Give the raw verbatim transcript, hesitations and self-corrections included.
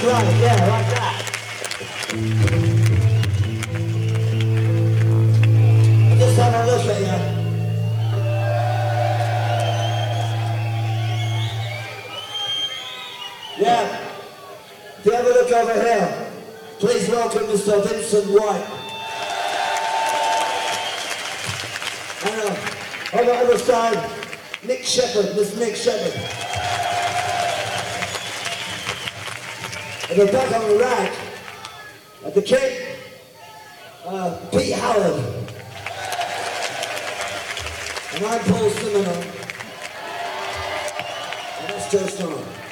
That's right, yeah, like that. I just have a look at you. Yeah. If you have a look over here, please welcome Mister Vincent White. And uh, on the other side, Nick Shepherd, Miss Nick Shepherd. And the back on the right, at the Cape, uh, Pete Howard. And I'm Paul Simonon. And that's Joe Strong.